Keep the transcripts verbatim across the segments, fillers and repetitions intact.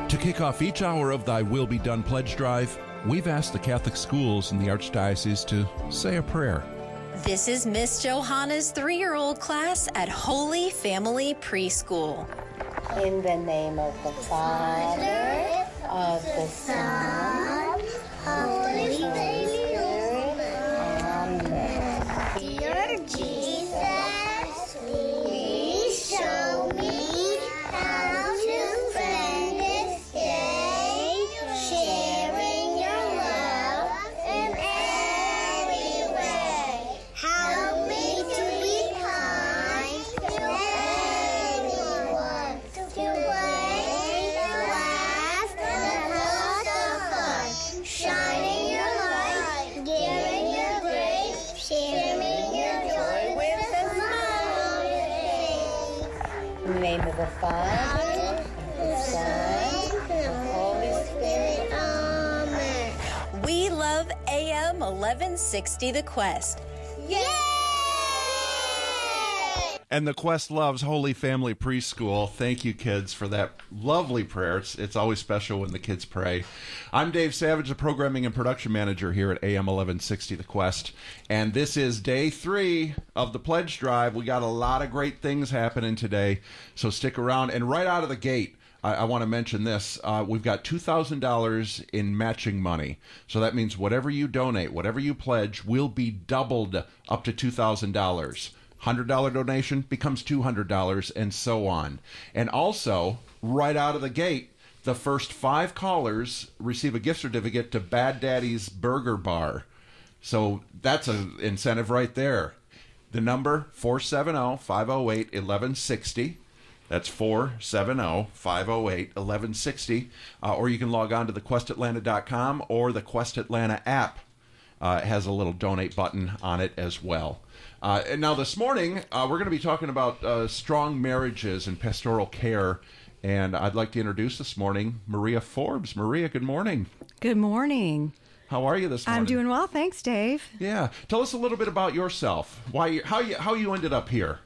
To kick off each hour of Thy Will Be Done pledge drive, we've asked the Catholic schools in the Archdiocese to say a prayer. This is Miss Johanna's three-year-old class at Holy Family Preschool. In the name of the Father, of the Son, of the Holy Spirit. Amen. Dear Jesus, please show me how to spend this day, sharing your love in every way. Help me to be kind to everyone, to play, to laugh, and have some fun, shining your light, giving your grace, sharing your joy with a smile on your face. In the name of the Father, the Son, and the Holy Spirit. Amen. We love A M eleven sixty The Quest. Yay! And the Quest loves Holy Family Preschool. Thank you, kids, for that lovely prayer. It's, it's always special when the kids pray. I'm Dave Savage, the programming and production manager here at A M eleven sixty The Quest. And this is day three of the pledge drive. We got a lot of great things happening today, so stick around. And right out of the gate, I, I want to mention this. Uh, we've got two thousand dollars in matching money. So that means whatever you donate, whatever you pledge, will be doubled up to two thousand dollars. one hundred dollars donation becomes two hundred dollars, and so on. And also, right out of the gate, the first five callers receive a gift certificate to Bad Daddy's Burger Bar. So that's an incentive right there. The number, four seven zero, five zero eight, one one six zero. That's four seven zero, five zero eight, one one six zero. Uh, or you can log on to the quest atlanta dot com, or the Quest Atlanta app uh, has a little donate button on it as well. Uh, and now this morning, uh, we're going to be talking about uh, strong marriages and pastoral care. And I'd like to introduce this morning Maria Forbes. Maria, good morning. Good morning. How are you this morning? I'm doing well, thanks, Dave. Yeah. Tell us a little bit about yourself. Why, you, how you, how you ended up here.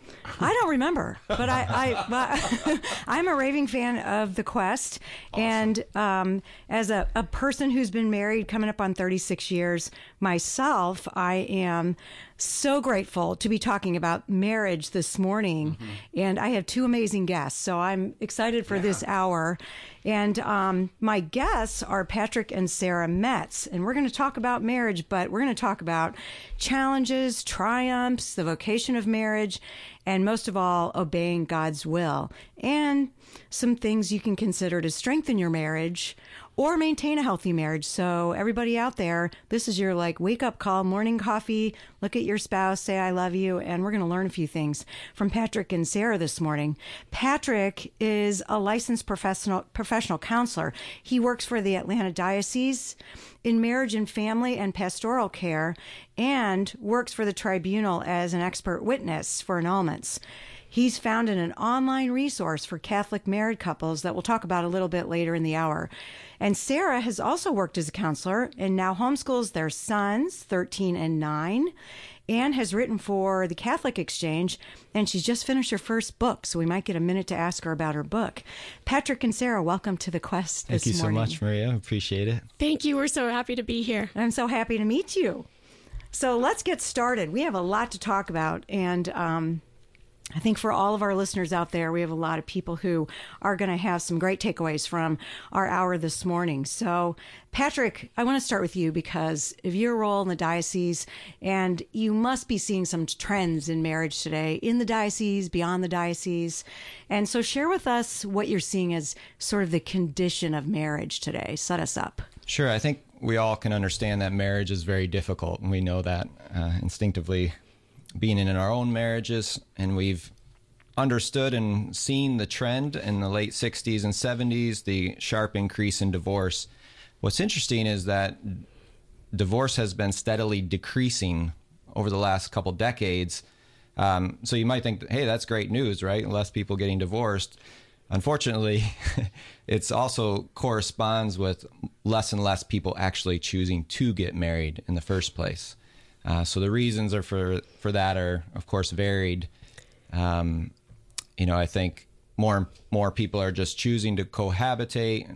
I don't remember, but I, I but I'm a raving fan of The Quest. Awesome. And um, as a, a person who's been married coming up on thirty-six years myself, I am so grateful to be talking about marriage this morning. Mm-hmm. And I have two amazing guests, so I'm excited for yeah. this hour. And um, my guests are Patrick and Sarah Metz, and we're going to talk about marriage, but we're going to talk about challenges, triumphs, the vocation of marriage, and most of all, obeying God's will, and some things you can consider to strengthen your marriage or maintain a healthy marriage. So everybody out there, this is your like wake up call, morning coffee, look at your spouse, say I love you, and we're going to learn a few things from Patrick and Sarah this morning. Patrick is a licensed professional professional counselor. He works for the Atlanta Diocese in marriage and family and pastoral care, and works for the tribunal as an expert witness for annulments. He's founded an online resource for Catholic married couples that we'll talk about a little bit later in the hour. And Sarah has also worked as a counselor and now homeschools their sons, thirteen and nine, and has written for the Catholic Exchange, and she's just finished her first book, so we might get a minute to ask her about her book. Patrick and Sarah, welcome to The Quest this Thank you morning. so much, Maria. Appreciate it. Thank you. We're so happy to be here. I'm so happy to meet you. So let's get started. We have a lot to talk about, and um, I think for all of our listeners out there, we have a lot of people who are going to have some great takeaways from our hour this morning. So, Patrick, I want to start with you because of your role in the diocese, and you must be seeing some trends in marriage today in the diocese, beyond the diocese. And so share with us what you're seeing as sort of the condition of marriage today. Set us up. Sure. I think we all can understand that marriage is very difficult, and we know that uh, instinctively being in our own marriages, and we've understood and seen the trend in the late sixties and seventies, the sharp increase in divorce. What's interesting is that divorce has been steadily decreasing over the last couple decades. Um, so you might think, hey, that's great news, right? Less people getting divorced. Unfortunately, it's also corresponds with less and less people actually choosing to get married in the first place. Uh, so the reasons are for for that are, of course, varied. Um, you know, I think more more people are just choosing to cohabitate,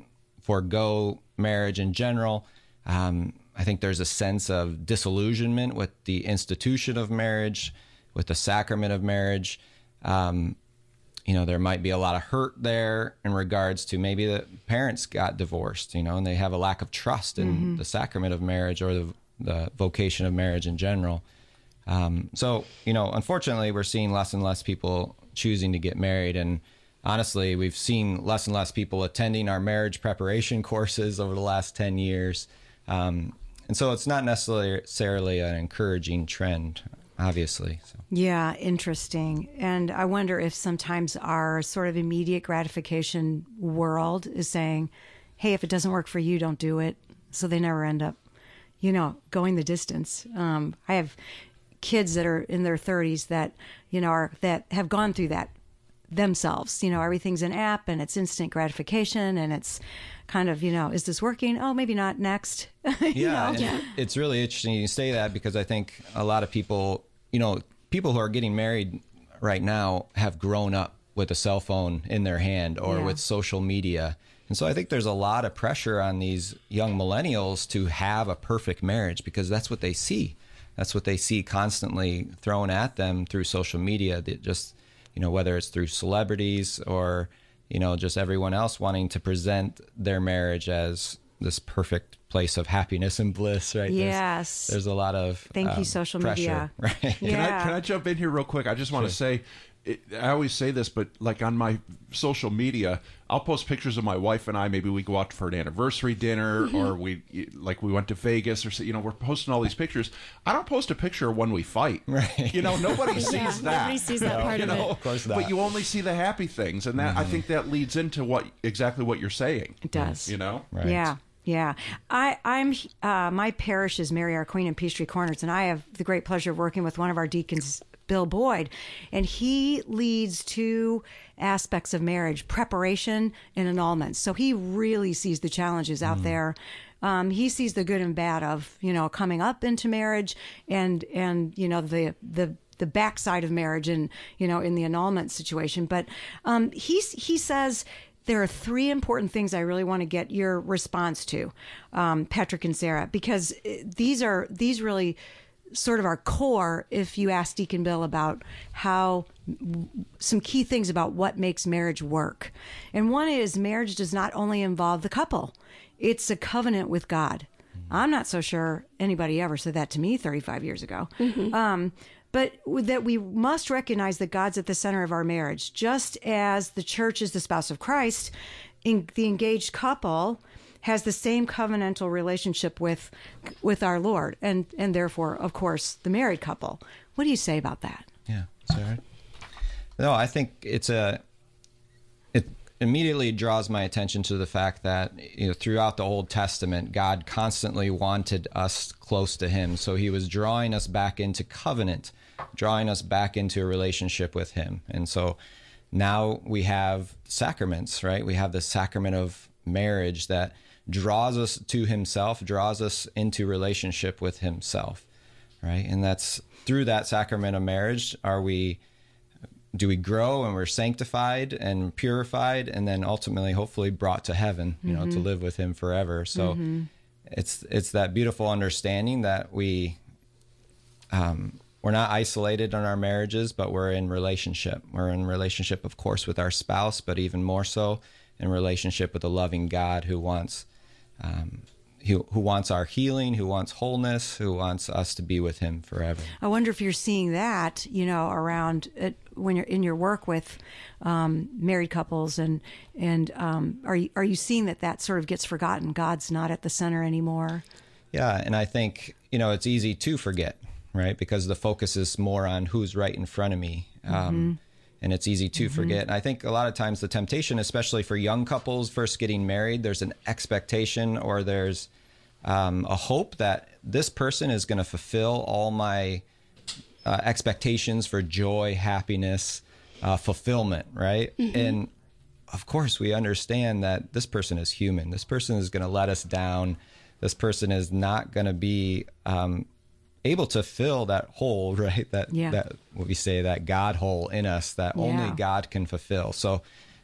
forego marriage in general. Um, I think there's a sense of disillusionment with the institution of marriage, with the sacrament of marriage. Um, you know, there might be a lot of hurt there in regards to maybe the parents got divorced, you know, and they have a lack of trust in mm-hmm. the sacrament of marriage or the, the vocation of marriage in general. Um, so, you know, unfortunately, we're seeing less and less people choosing to get married. And honestly, we've seen less and less people attending our marriage preparation courses over the last ten years. Um, and so it's not necessarily an encouraging trend, obviously. So. Yeah, interesting. And I wonder if sometimes our sort of immediate gratification world is saying, hey, if it doesn't work for you, don't do it. So they never end up, you know, going the distance. Um, I have kids that are in their thirties that, you know, are that have gone through that themselves. You know, everything's an app and it's instant gratification and it's kind of, you know, is this working? Oh, maybe not. Next. you yeah, know? yeah. It's really interesting you say that because I think a lot of people, you know, people who are getting married right now have grown up with a cell phone in their hand or yeah. with social media. And so I think there's a lot of pressure on these young millennials to have a perfect marriage because that's what they see. That's what they see constantly thrown at them through social media. That just, you know, whether it's through celebrities or, you know, just everyone else wanting to present their marriage as this perfect place of happiness and bliss, right? Yes. There's, there's a lot of Thank um, you, social pressure, media. right? Yeah. Can I can I jump in here real quick? I just want to say, it, I always say this, but like on my social media, I'll post pictures of my wife and I. Maybe we go out for an anniversary dinner, mm-hmm. or we like we went to Vegas, or you know, we're posting all these pictures. I don't post a picture of when we fight. Right. You know, nobody sees yeah, that. Nobody sees that no, part you of know? it. Of course not. But you only see the happy things, and that mm-hmm. I think that leads into what exactly what you're saying. It does. You know. Right. Yeah. Yeah, I, I'm. Uh, my parish is Mary Our Queen in Peachtree Corners, and I have the great pleasure of working with one of our deacons, Bill Boyd, and he leads two aspects of marriage: preparation and annulment. So he really sees the challenges out mm. there. Um, he sees the good and bad of you know coming up into marriage, and and you know the the. the backside of marriage and you know in the annulment situation. But um, he he says. There are three important things I really want to get your response to, um, Patrick and Sarah, because these are these really sort of are core if you ask Deacon Bill about how some key things about what makes marriage work. And one is marriage does not only involve the couple, it's a covenant with God. I'm not so sure anybody ever said that to me thirty-five years ago. Mm-hmm. Um, But that we must recognize that God's at the center of our marriage. Just as the church is the spouse of Christ, in the engaged couple has the same covenantal relationship with with our Lord, and, and therefore, of course, the married couple. What do you say about that? Yeah, Sarah? No, I think it's a... It immediately draws my attention to the fact that you know throughout the Old Testament, God constantly wanted us close to Him. So He was drawing us back into covenant, drawing us back into a relationship with Him. And so now we have sacraments, right? We have the sacrament of marriage that draws us to Himself, draws us into relationship with Himself, right? And that's through that sacrament of marriage, are we... do we grow and we're sanctified and purified and then ultimately hopefully brought to heaven, you know, mm-hmm. to live with Him forever. So mm-hmm. it's it's that beautiful understanding that we um we're not isolated in our marriages, but we're in relationship. We're in relationship, of course, with our spouse, but even more so in relationship with a loving God who wants um Who, who wants our healing, who wants wholeness, who wants us to be with Him forever. I wonder if you're seeing that, you know, around it, when you're in your work with um, married couples, and and um, are you, are you seeing that that sort of gets forgotten? God's not at the center anymore. Yeah, and I think you know it's easy to forget, right? Because the focus is more on who's right in front of me. Um, mm-hmm. And it's easy to mm-hmm. forget. And I think a lot of times the temptation, especially for young couples first getting married, there's an expectation or there's um, a hope that this person is going to fulfill all my uh, expectations for joy, happiness, uh, fulfillment, right? Mm-hmm. And of course, we understand that this person is human. This person is going to let us down. This person is not going to be um, able to fill that hole, right? That, yeah. that what we say, that God hole in us that yeah. only God can fulfill. So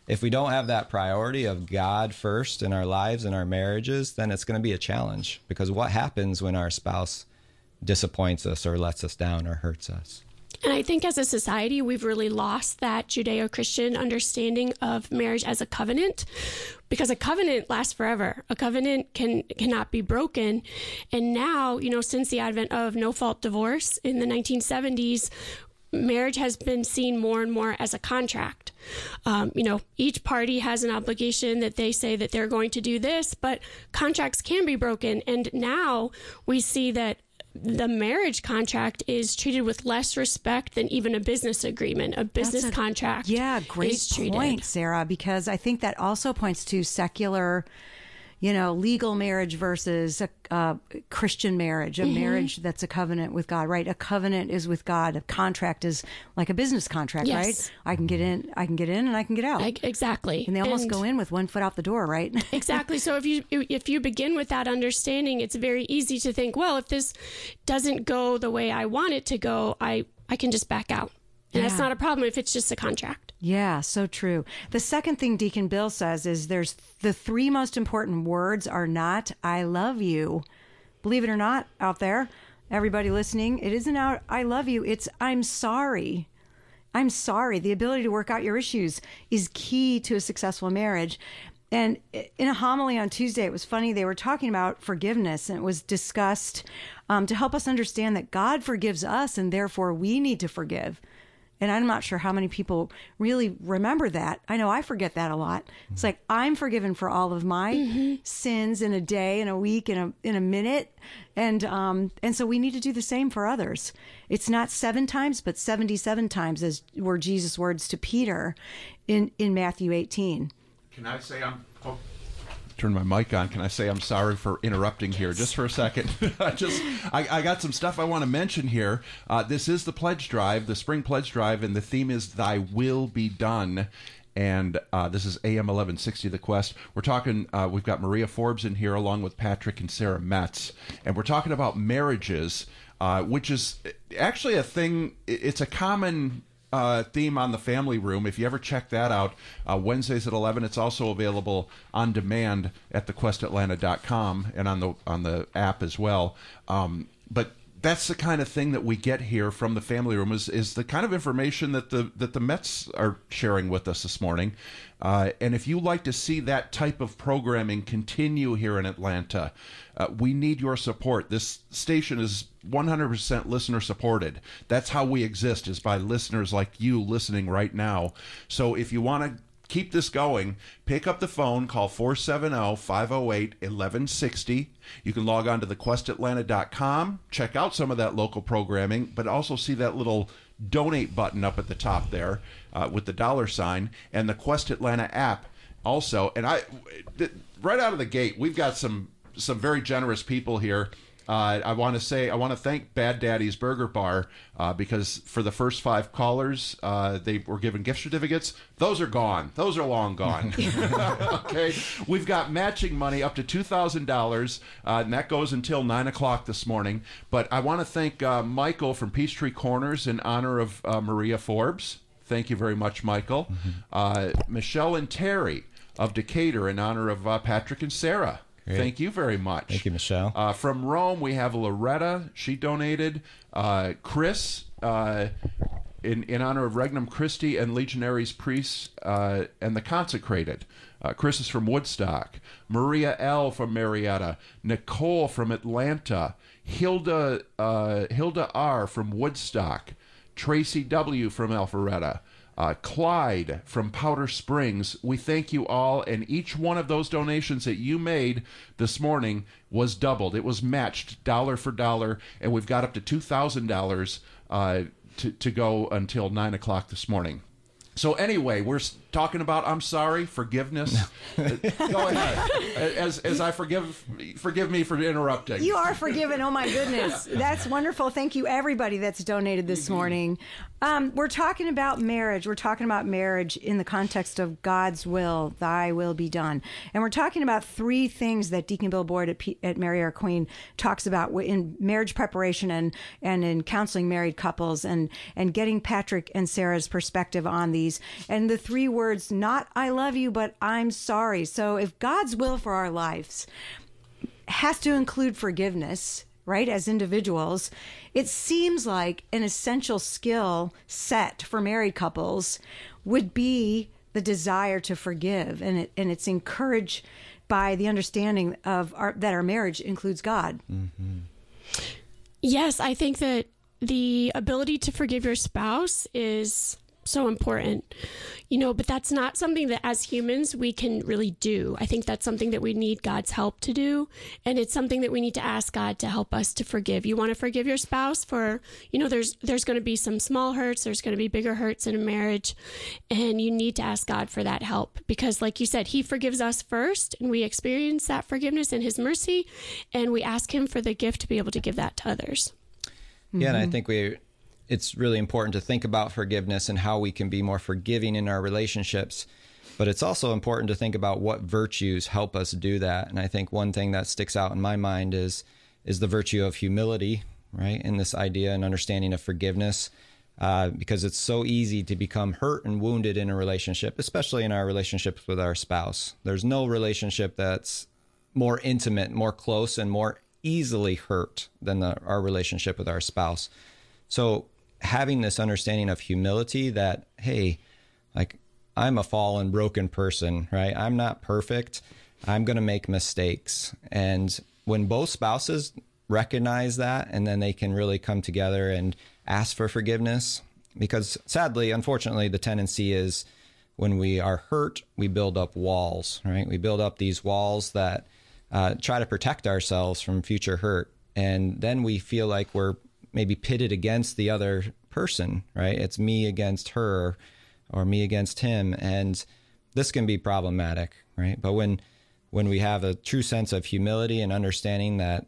if we don't have that priority of God first in our lives and our marriages, then it's going to be a challenge, because what happens when our spouse disappoints us or lets us down or hurts us? And I think as a society, we've really lost that Judeo-Christian understanding of marriage as a covenant, because a covenant lasts forever. A covenant can cannot be broken. And now, you know, since the advent of no-fault divorce in the nineteen seventies, marriage has been seen more and more as a contract. Um, you know, each party has an obligation that they say that they're going to do this, but contracts can be broken. And now we see that the marriage contract is treated with less respect than even a business agreement. A business a, contract yeah, great is treated. point, Sarah, because I think that also points to secular, you know, legal marriage versus a uh, Christian marriage, a mm-hmm. marriage that's a covenant with God, right? A covenant is with God. A contract is like a business contract, yes. right? I can get in, I can get in, and I can get out. I, exactly. And they almost and go in with one foot out the door, right? Exactly. So if you if you begin with that understanding, it's very easy to think, well, if this doesn't go the way I want it to go, I, I can just back out. And yeah. that's not a problem if it's just a contract. Yeah, so true. The second thing Deacon Bill says is there's the three most important words are not I love you. Believe it or not, out there, everybody listening, it isn't out I love you, it's I'm sorry. I'm sorry. The ability to work out your issues is key to a successful marriage. And in a homily on Tuesday, it was funny, they were talking about forgiveness, and it was discussed um, to help us understand that God forgives us and therefore we need to forgive. And I'm not sure how many people really remember that. I know I forget that a lot. It's like, I'm forgiven for all of my mm-hmm. sins in a day, in a week, in a in a minute. And um, and so we need to do the same for others. It's not seven times, but seventy-seven times, as were Jesus' words to Peter in, in Matthew eighteen. Can I say I'm... Oh. Turn my mic on. Can I say I'm sorry for interrupting here just for a second? I just I, I got some stuff I want to mention here. Uh, this is the pledge drive, the spring pledge drive, and the theme is Thy Will Be Done. And uh, this is A M eleven sixty The Quest. We're talking, uh, we've got Maria Forbes in here along with Patrick and Sarah Metz. And we're talking about marriages, uh, which is actually a thing, it's a common... Uh, theme on the Family Room. If you ever check that out, uh, Wednesdays at eleven. It's also available on demand at the quest atlanta dot com and on the on the app as well. Um, but that's the kind of thing that we get here from the Family Room is is the kind of information that the that the Mets are sharing with us this morning. Uh, and if you like to see that type of programming continue here in Atlanta, uh, we need your support. This station is one hundred percent listener supported. That's how we exist, is by listeners like you listening right now. So if you want to keep this going, pick up the phone, call four seven zero, five zero eight, one one six zero. You can log on to the quest atlanta dot com, check out some of that local programming, but also see that little donate button up at the top there uh, with the dollar sign, and the Quest Atlanta app also. And I, right out of the gate, we've got some some very generous people here. Uh, I want to say, I want to thank Bad Daddy's Burger Bar uh, because for the first five callers, uh, they were given gift certificates. Those are gone. Those are long gone. Okay. We've got matching money up to two thousand dollars, uh, and that goes until nine o'clock this morning. But I want to thank uh, Michael from Peachtree Corners in honor of uh, Maria Forbes. Thank you very much, Michael. Mm-hmm. Uh, Michelle and Terry of Decatur in honor of uh, Patrick and Sarah. Great. Thank you very much. Thank you, Michelle. Uh, from Rome, we have Loretta. She donated. Uh, Chris, uh, in, in honor of Regnum Christi and Legionaries Priests uh, and the Consecrated. Uh, Chris is from Woodstock. Maria L. from Marietta. Nicole from Atlanta. Hilda, uh, Hilda R. from Woodstock. Tracy W. from Alpharetta. Uh, Clyde from Powder Springs. We thank you all, and each one of those donations that you made this morning was doubled. It was matched dollar for dollar, and we've got up to two thousand dollars uh, to, to go until nine o'clock this morning. So anyway, we're talking about I'm sorry, forgiveness. Go ahead. As as I forgive forgive me for interrupting. You are forgiven. Oh my goodness. That's wonderful. Thank you everybody that's donated this morning. Um, we're talking about marriage. We're talking about marriage in the context of God's will, thy will be done. And we're talking about three things that Deacon Bill Boyd at, P- at Mary Our Queen talks about in marriage preparation and, and in counseling married couples and, and getting Patrick and Sarah's perspective on these. And the three words words, not I love you, but I'm sorry. So if God's will for our lives has to include forgiveness, right, as individuals, it seems like an essential skill set for married couples would be the desire to forgive. And it, and it's encouraged by the understanding of our, that our marriage includes God. Mm-hmm. Yes, I think that the ability to forgive your spouse is so important, you know, but that's not something that as humans we can really do. I think that's something that we need God's help to do. And it's something that we need to ask God to help us to forgive. You want to forgive your spouse for, you know, there's, there's going to be some small hurts. There's going to be bigger hurts in a marriage. And you need to ask God for that help because like you said, he forgives us first and we experience that forgiveness and his mercy. And we ask him for the gift to be able to give that to others. Yeah. And I think we, it's really important to think about forgiveness and how we can be more forgiving in our relationships. But it's also important to think about what virtues help us do that. And I think one thing that sticks out in my mind is is the virtue of humility, right? In this idea and understanding of forgiveness, uh, because it's so easy to become hurt and wounded in a relationship, especially in our relationships with our spouse. There's no relationship that's more intimate, more close, and more easily hurt than the, our relationship with our spouse. So having this understanding of humility that, hey, like I'm a fallen, broken person, right? I'm not perfect. I'm going to make mistakes. And when both spouses recognize that, and then they can really come together and ask for forgiveness, because sadly, unfortunately, the tendency is when we are hurt, we build up walls, right? We build up these walls that uh, try to protect ourselves from future hurt. And then we feel like we're maybe pitted against the other person, right? It's me against her or me against him. And this can be problematic, right? But when when we have a true sense of humility and understanding that,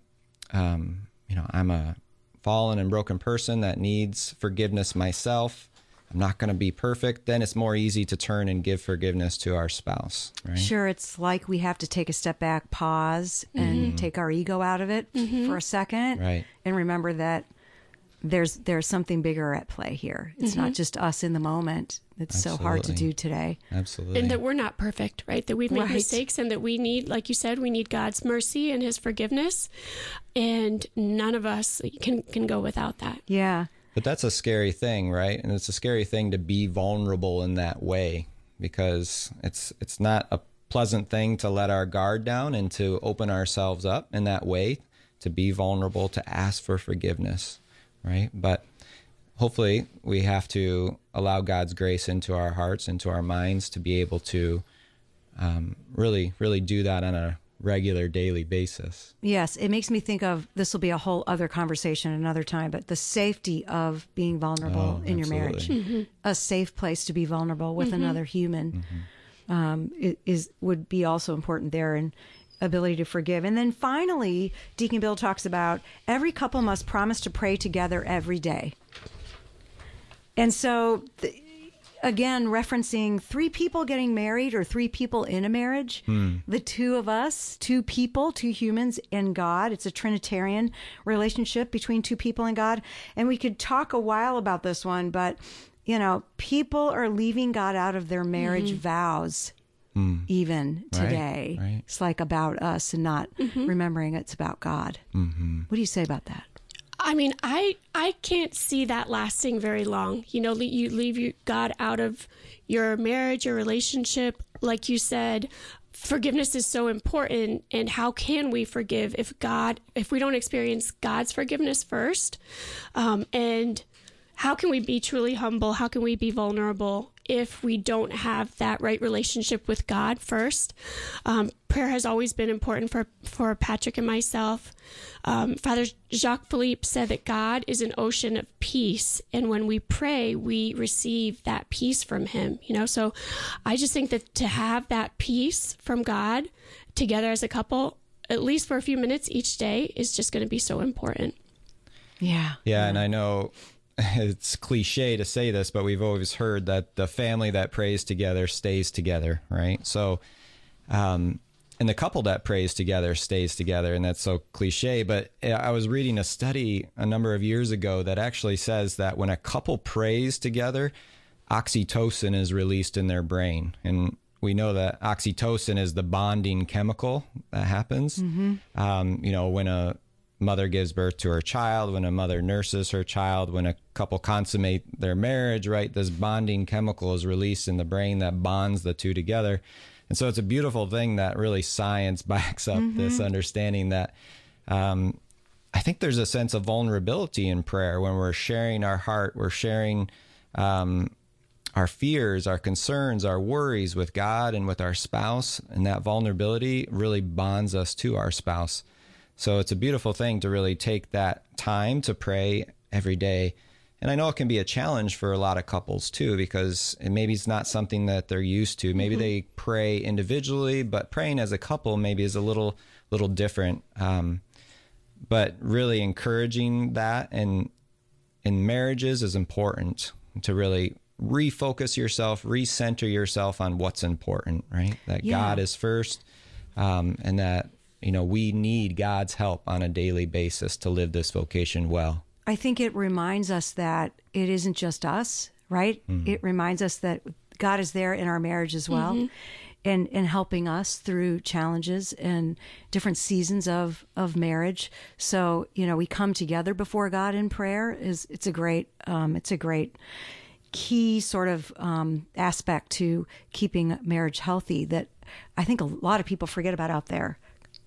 um, you know, I'm a fallen and broken person that needs forgiveness myself, I'm not going to be perfect, then it's more easy to turn and give forgiveness to our spouse, right? Sure, it's like we have to take a step back, pause, and Mm-hmm. take our ego out of it Mm-hmm. for a second, Right. and remember that there's there's something bigger at play here. It's Mm-hmm. not just us in the moment. It's so hard to Absolutely. do today. Absolutely. And that we're not perfect, right? That we've made Right. mistakes and that we need, like you said, we need God's mercy and his forgiveness. And none of us can, can go without that. Yeah. But that's a scary thing, right? And it's a scary thing to be vulnerable in that way, because it's it's not a pleasant thing to let our guard down and to open ourselves up in that way, to be vulnerable, to ask for forgiveness, right? But hopefully we have to allow God's grace into our hearts, into our minds, to be able to um, really, really do that on a regular daily basis. Yes, it makes me think of, this will be a whole other conversation another time, but the safety of being vulnerable Oh, in your marriage. absolutely. A safe place to be vulnerable with another human um, i- is would be also important there, and ability to forgive. And then finally, Deacon Bill talks about every couple must promise to pray together every day. And so, th- again, referencing three people getting married or three people in a marriage, the two of us, two people, two humans and God. It's a Trinitarian relationship between two people and God. And we could talk a while about this one, but, you know, people are leaving God out of their marriage vows. Even Right, today, right. it's like about us and not remembering it's about God. Mm-hmm. What do you say about that? I mean, I I can't see that lasting very long. You know, le- you leave your God out of your marriage, your relationship. Like you said, forgiveness is so important. And how can we forgive if God, if we don't experience God's forgiveness first? Um, and how can we be truly humble? How can we be vulnerable if we don't have that right relationship with God first? Um, prayer has always been important for, for Patrick and myself. Um, Father Jacques Philippe said that God is an ocean of peace. And when we pray, we receive that peace from him, you know? So I just think that to have that peace from God together as a couple, at least for a few minutes each day, is just going to be so important. Yeah. Yeah, and I know it's cliche to say this, but we've always heard that the family that prays together stays together, right? So, um, and the couple that prays together stays together, and that's so cliche. But I was reading a study a number of years ago that actually says that when a couple prays together, oxytocin is released in their brain. And we know that oxytocin is the bonding chemical that happens. Mm-hmm. Um, you know, when a mother gives birth to her child, when a mother nurses her child, when a couple consummate their marriage, right, this bonding chemical is released in the brain that bonds the two together. And so it's a beautiful thing that really science backs up mm-hmm. this understanding that um, I think there's a sense of vulnerability in prayer when we're sharing our heart, we're sharing um, our fears, our concerns, our worries with God and with our spouse. And that vulnerability really bonds us to our spouse. So it's a beautiful thing to really take that time to pray every day. And I know it can be a challenge for a lot of couples too, because it, maybe it's not something that they're used to. Maybe mm-hmm. they pray individually, but praying as a couple maybe is a little, little different. Um, but really encouraging that and in marriages is important to really refocus yourself, recenter yourself on what's important, right? That yeah. God is first, um, and that, you know, we need God's help on a daily basis to live this vocation well. I think it reminds us that it isn't just us, right? Mm-hmm. It reminds us that God is there in our marriage as well, mm-hmm. and, and helping us through challenges and different seasons of, of marriage. So, you know, we come together before God in prayer. Is it's a great um, it's a great key sort of um, aspect to keeping marriage healthy that I think a lot of people forget about out there.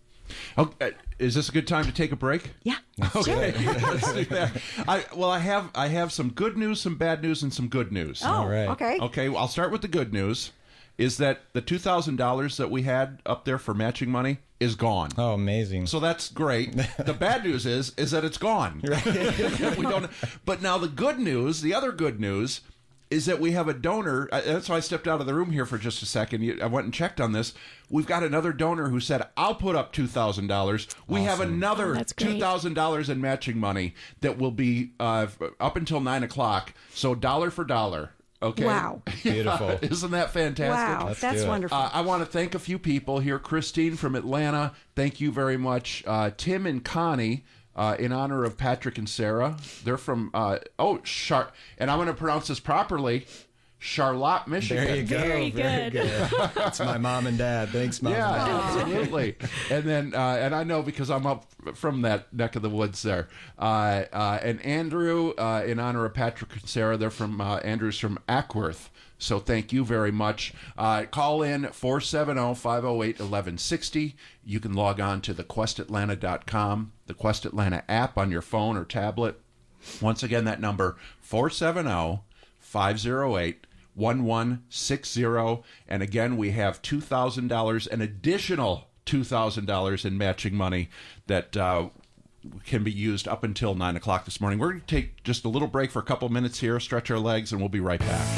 Okay, is this a good time to take a break? Yeah. Okay. Let's do that. I, well, I have I have some good news, some bad news, and some good news. Oh, all right. Okay. Okay, well, I'll start with the good news. Is that the two thousand dollars that we had up there for matching money is gone. Oh, amazing. So that's great. The bad news is is that it's gone. Right. we don't. But now the good news, the other good news, is that we have a donor. That's why I stepped out of the room here for just a second. I went and checked on this. We've got another donor who said, I'll put up two thousand dollars. We awesome. have another oh, two thousand dollars in matching money that will be uh, up until nine o'clock. So dollar for dollar. Okay. Wow. Beautiful. Isn't that fantastic? Wow. Let's That's wonderful. Uh, I want to thank a few people here. Christine from Atlanta, thank you very much. Uh, Tim and Connie, Uh, in honor of Patrick and Sarah. They're from, uh, oh, Char, and I'm going to pronounce this properly, Charlotte, Michigan. There you go. Very, Very good. good. That's my mom and dad. Thanks, Mom. Yeah, and Dad. absolutely. And then, uh, and I know because I'm up from that neck of the woods there. Uh, uh, and Andrew, uh, in honor of Patrick and Sarah, they're from, uh, Andrew's from Ackworth. So thank you very much. Uh, call in four seven zero, five zero eight, one one six zero. You can log on to the quest atlanta dot com, the Quest Atlanta app on your phone or tablet. Once again, that number, four seven zero, five zero eight, one one six zero. And again, we have two thousand dollars, an additional two thousand dollars in matching money that uh, can be used up until nine o'clock this morning. We're going to take just a little break for a couple minutes here, stretch our legs, and we'll be right back.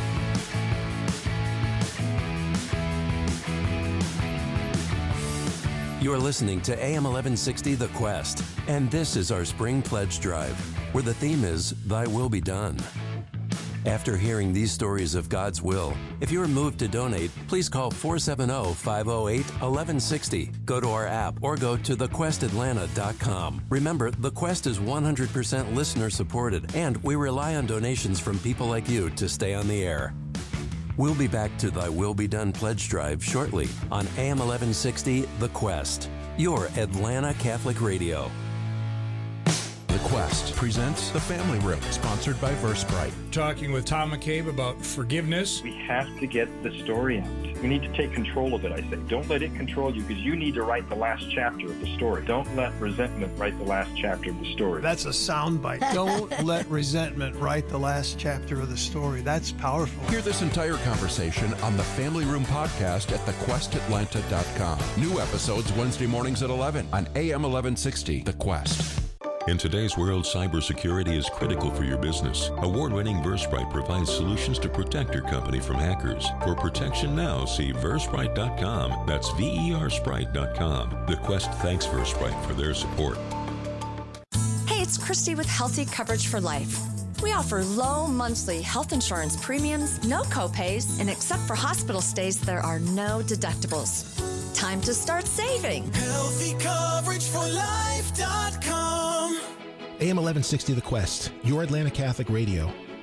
You're listening to A M eleven sixty The Quest, and this is our Spring Pledge Drive, where the theme is Thy Will Be Done. After hearing these stories of God's will, if you are moved to donate, please call four seven zero, five zero eight, one one six zero, go to our app, or go to the quest atlanta dot com. Remember, The Quest is one hundred percent listener supported, and we rely on donations from people like you to stay on the air. We'll be back to Thy Will Be Done Pledge Drive shortly on A M eleven sixty The Quest, your Atlanta Catholic radio. The Quest presents The Family Room, sponsored by Versebright. Talking with Tom McCabe about forgiveness. We have to get the story out. We need to take control of it, I say. Don't let it control you, because you need to write the last chapter of the story. Don't let resentment write the last chapter of the story. That's a soundbite. Don't let resentment write the last chapter of the story. That's powerful. Hear this entire conversation on the Family Room podcast at the quest atlanta dot com. New episodes Wednesday mornings at eleven on A M eleven sixty, The Quest. In today's world, cybersecurity is critical for your business. Award-winning Versebright provides solutions to protect your company from hackers. For protection now, see versebright dot com. That's V E R Sprite dot com. The Quest thanks Versebright for their support. Hey, it's Christy with Healthy Coverage for Life. We offer low monthly health insurance premiums, no copays, and except for hospital stays, there are no deductibles. Time to start saving. healthy coverage for life dot com. A M eleven sixty The Quest, your Atlanta Catholic radio.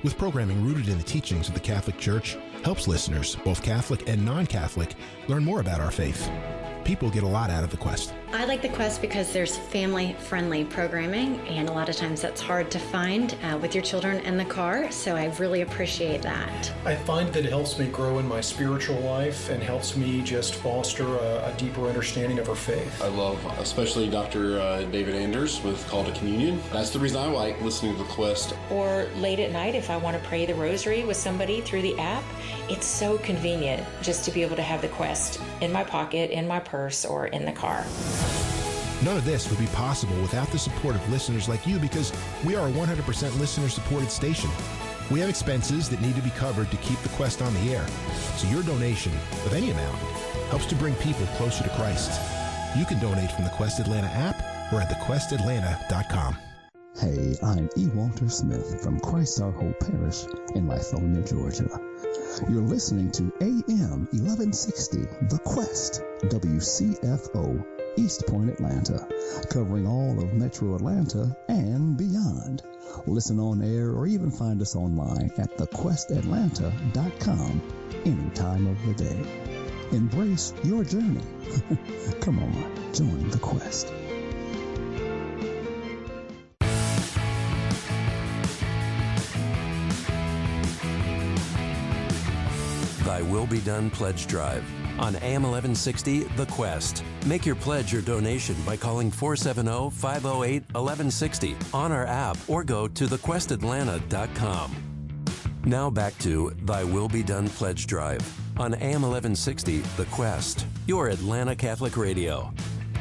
with programming rooted in the teachings of the Catholic Church, helps listeners, both Catholic and non-Catholic, learn more about our faith. People get a lot out of the Quest. I like the Quest because there's family-friendly programming, and a lot of times that's hard to find uh, with your children in the car, so I really appreciate that. I find that it helps me grow in my spiritual life and helps me just foster a, a deeper understanding of our faith. I love especially Doctor Uh, David Anders with Call to Communion. That's the reason I like listening to the Quest. Or late at night, if I want to pray the rosary with somebody through the app, it's so convenient just to be able to have the Quest in my pocket, in my purse, or in the car. None of this would be possible without the support of listeners like you, because we are a one hundred percent listener-supported station. We have expenses that need to be covered to keep the Quest on the air, so your donation of any amount helps to bring people closer to Christ. You can donate from the Quest Atlanta app or at the quest atlanta dot com. Hey, I'm E. Walter Smith from Christ Our Hope Parish in Lithonia, Georgia. You're listening to A M eleven sixty, The Quest, W C F O, East Point, Atlanta, covering all of Metro Atlanta and beyond. Listen on air or even find us online at the quest atlanta dot com any time of the day. Embrace your journey. Come on, join the Quest. Thy Will Be Done Pledge Drive on A M eleven sixty, The Quest. Make your pledge or donation by calling four seven zero, five zero eight, one one six zero on our app or go to the quest atlanta dot com. Now back to Thy Will Be Done Pledge Drive on A M eleven sixty, The Quest, your Atlanta Catholic Radio.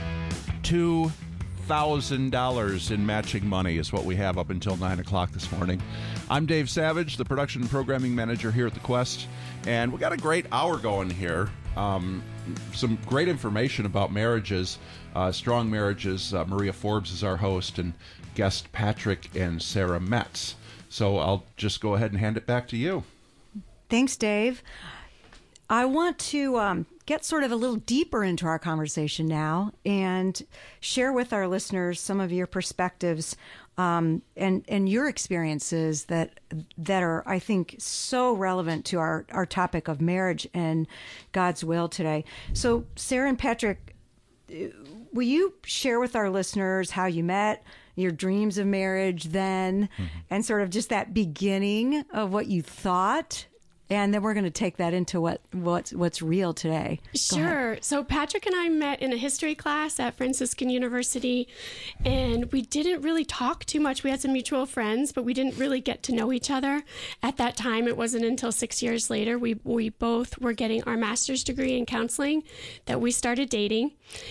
Two thousand dollars in matching money is what we have up until nine o'clock this morning. I'm Dave Savage, the production and programming manager here at the Quest, and we got a great hour going here. Um, some great information about marriages, uh, strong marriages. Uh, Maria Forbes is our host, and guest Patrick and Sarah Metz. So I'll just go ahead and hand it back to you. Thanks, Dave. I want to um, get sort of a little deeper into our conversation now and share with our listeners some of your perspectives um, and and your experiences that that are, I think, so relevant to our, our topic of marriage and God's will today. So, Sarah and Patrick, will you share with our listeners how you met, your dreams of marriage then, mm-hmm. and sort of just that beginning of what you thought? And then we're going to take that into what what's, what's real today. Sure. So Patrick and I met in a history class at Franciscan University, and we didn't really talk too much. We had some mutual friends, but we didn't really get to know each other. At that time, it wasn't until six years later, we, we both were getting our master's degree in counseling, that we started dating.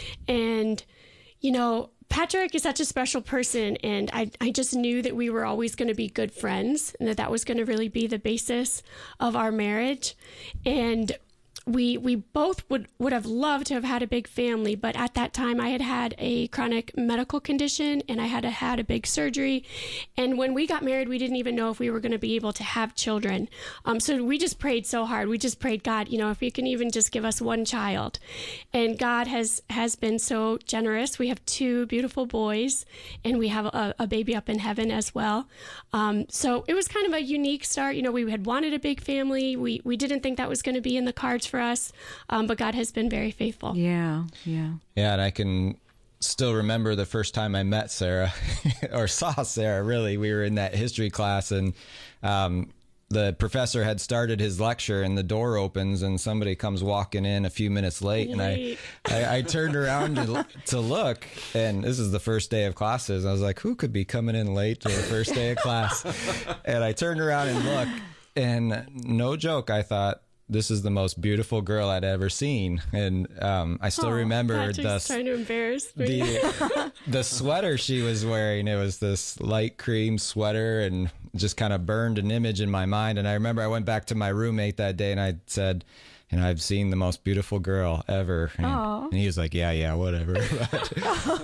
And, you know, Patrick is such a special person, and I, I just knew that we were always going to be good friends and that that was going to really be the basis of our marriage. And we we both would, would have loved to have had a big family, but at that time I had had a chronic medical condition and I had had a big surgery. And when we got married, we didn't even know if we were going to be able to have children. Um, so we just prayed so hard. We just prayed, God, you know, if you can even just give us one child. And God has, has been so generous. We have two beautiful boys, and we have a, a baby up in heaven as well. Um, so it was kind of a unique start. You know, we had wanted a big family. We, we didn't think that was going to be in the cards for us, um, but God has been very faithful. Yeah, yeah. Yeah, and I can still remember the first time I met Sarah, or saw Sarah, really. We were in that history class, and um, the professor had started his lecture, and the door opens, and somebody comes walking in a few minutes late, and I, I, I turned around to, to look, and this is the first day of classes. I was like, who could be coming in late to the first day of class? And I turned around and looked, and no joke, I thought, this is the most beautiful girl I'd ever seen. And um, I still oh, remember Patrick's the, trying to embarrass me. the, the sweater she was wearing. It was this light cream sweater, and just kind of burned an image in my mind. And I remember I went back to my roommate that day and I said, and I've seen the most beautiful girl ever. And, and he was like, yeah, yeah, whatever. but,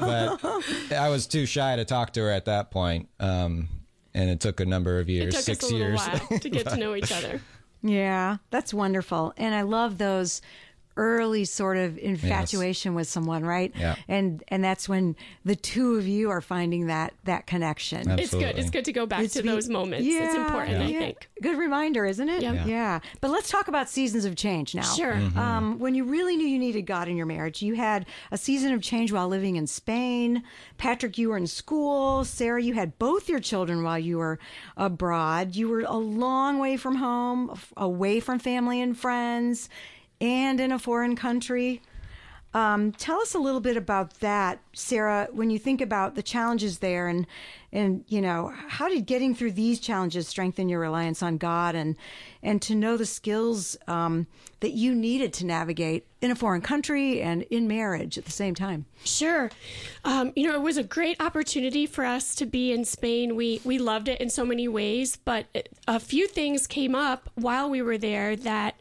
but I was too shy to talk to her at that point. Um, and it took a number of years, it took six us a years. While to get but, to know each other. Yeah, that's wonderful. And I love those early sort of infatuation yes. with someone, right? Yeah. And and that's when the two of you are finding that that connection. Absolutely. It's good. It's good to go back it's to be, those moments. Yeah, it's important, yeah. I think. Good reminder, isn't it? Yeah. yeah. Yeah. But let's talk about seasons of change now. Sure. Mm-hmm. Um, when you really knew you needed God in your marriage, you had a season of change while living in Spain. Patrick, you were in school. Sarah, you had both your children while you were abroad. You were a long way from home, away from family and friends, and in a foreign country. Um, tell us a little bit about that, Sarah, when you think about the challenges there and, and, you know, how did getting through these challenges strengthen your reliance on God and, and to know the skills um, that you needed to navigate in a foreign country and in marriage at the same time? Sure. Um, you know, it was a great opportunity for us to be in Spain. We, we loved it in so many ways, but a few things came up while we were there that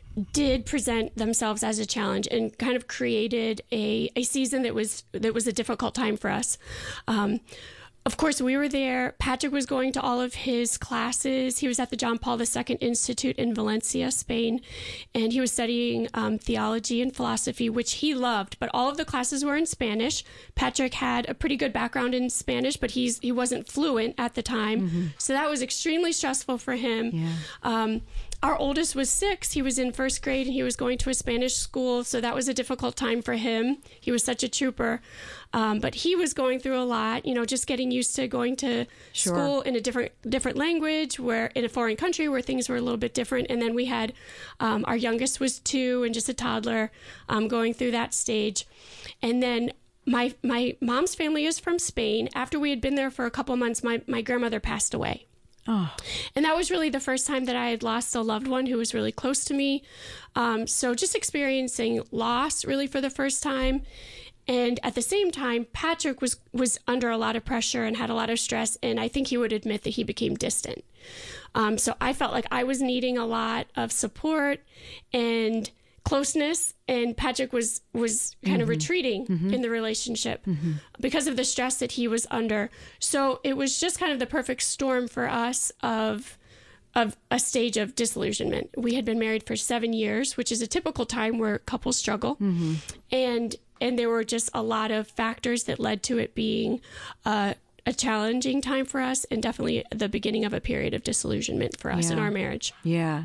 did present themselves as a challenge and kind of created a, a season that was that was a difficult time for us. Um, of course, we were there. Patrick was going to all of his classes. He was at the John Paul the Second Institute in Valencia, Spain, and he was studying um, theology and philosophy, which he loved. But all of the classes were in Spanish. Patrick had a pretty good background in Spanish, but he's he wasn't fluent at the time, mm-hmm. so that was extremely stressful for him. Yeah. Um, Our oldest was six. He was in first grade and he was going to a Spanish school. So that was a difficult time for him. He was such a trooper. Um, but he was going through a lot, you know, just getting used to going to Sure. school in a different different language, where in a foreign country where things were a little bit different. And then we had um, our youngest was two and just a toddler um, going through that stage. And then my my mom's family is from Spain. After we had been there for a couple months, my, my grandmother passed away. Oh. And that was really the first time that I had lost a loved one who was really close to me. Um, so just experiencing loss really for the first time. And at the same time, Patrick was, was under a lot of pressure and had a lot of stress. And I think he would admit that he became distant. Um, so I felt like I was needing a lot of support and closeness, and Patrick was was kind mm-hmm. of retreating mm-hmm. in the relationship mm-hmm. because of the stress that he was under. So it was just kind of the perfect storm for us of of a stage of disillusionment. We had been married for seven years, which is a typical time where couples struggle, mm-hmm. and and there were just a lot of factors that led to it being uh, a challenging time for us, and definitely the beginning of a period of disillusionment for us yeah. in our marriage. Yeah,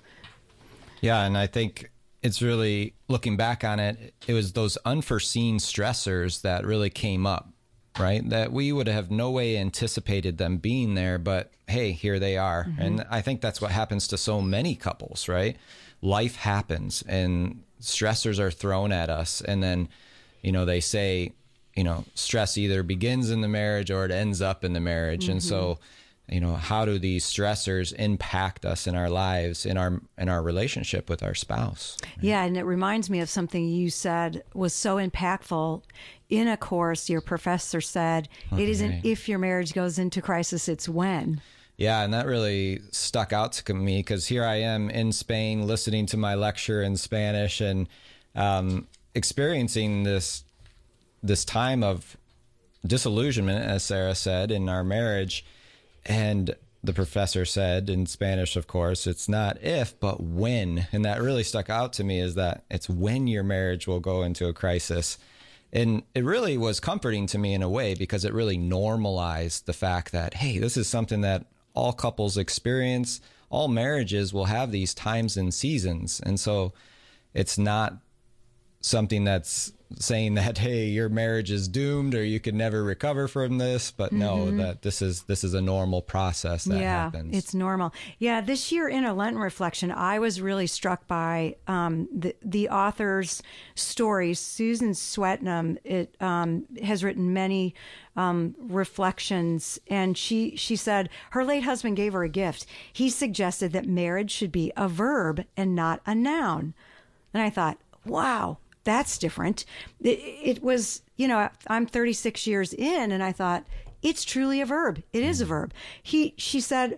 yeah, and I think it's really, looking back on it, it was those unforeseen stressors that really came up, right? That we would have no way anticipated them being there, but hey, here they are. Mm-hmm. And I think that's what happens to so many couples, right? Life happens and stressors are thrown at us. And then, you know, they say, you know, stress either begins in the marriage or it ends up in the marriage. Mm-hmm. And so, you know, how do these stressors impact us in our lives, in our in our relationship with our spouse? Right? Yeah, and it reminds me of something you said was so impactful. In a course, your professor said, okay. It isn't if your marriage goes into crisis, it's when. Yeah, and that really stuck out to me because here I am in Spain listening to my lecture in Spanish and um, experiencing this this time of disillusionment, as Sarah said, in our marriage. And the professor said in Spanish, of course, it's not if, but when. And that really stuck out to me, is that it's when your marriage will go into a crisis. And it really was comforting to me in a way, because it really normalized the fact that, hey, this is something that all couples experience. All marriages will have these times and seasons. And so it's not something that's saying that, hey, your marriage is doomed or you could never recover from this, but no, mm-hmm. that this is this is a normal process that yeah, happens. It's normal. Yeah, this year in a Lenten reflection, I was really struck by um, the the author's stories. Susan Swetnam it um, has written many um, reflections, and she she said her late husband gave her a gift. He suggested that marriage should be a verb and not a noun, and I thought, wow. That's different. It, it was, you know, I'm thirty-six years in, and I thought, it's truly a verb. It is a verb. He, she said,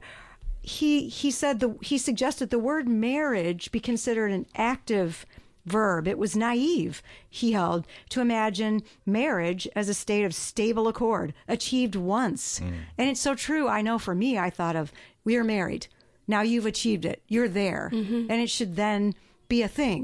he, he said the, he suggested the word marriage be considered an active verb. It was naive, he held, to imagine marriage as a state of stable accord, achieved once. Mm. And it's so true. I know for me, I thought of, we are married. Now you've achieved it. You're there. Mm-hmm. And it should then be a thing.